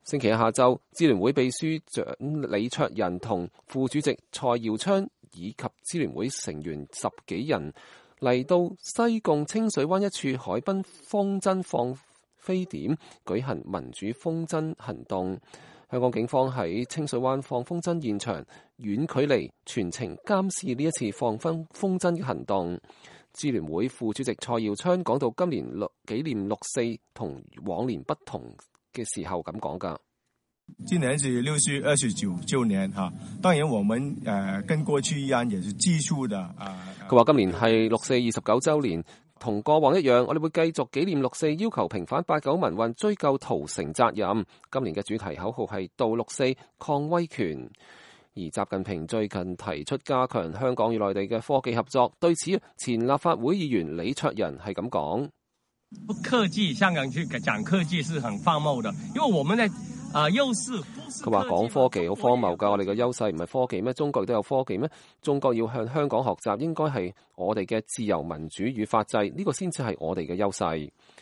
星期一下晝，支聯會秘書長李卓人同副主席蔡耀昌以及支聯會成員10幾人嚟到西貢清水灣一處海濱風箏放飛點舉行民主風箏行動。香港警方喺清水灣放風箏現場遠距離全程監視呢一次放風箏嘅行動。支聯會副主席蔡耀昌講到今年紀念六四同往年不同嘅時候咁講㗎。 今年是6月29週年哈，當然我們跟過去一樣，也是繼續的佢話今年係六四29週年，同過往一樣，我哋會繼續紀念六四，要求平反89民運，追究屠城責任。今年嘅主題口號係悼六四抗威權。而習近平最近提出加強香港與內地嘅科技合作，對此前立法會議員李卓人係咁講： 不科技，香港去講科技是很荒謬的，因為我們的優勢。 佢話講科技好荒謬㗎，我哋嘅優勢唔係科技咩？中國都有科技咩？中國要向香港學習，應該係我哋嘅自由民主與法制，呢個先至係我哋嘅優勢。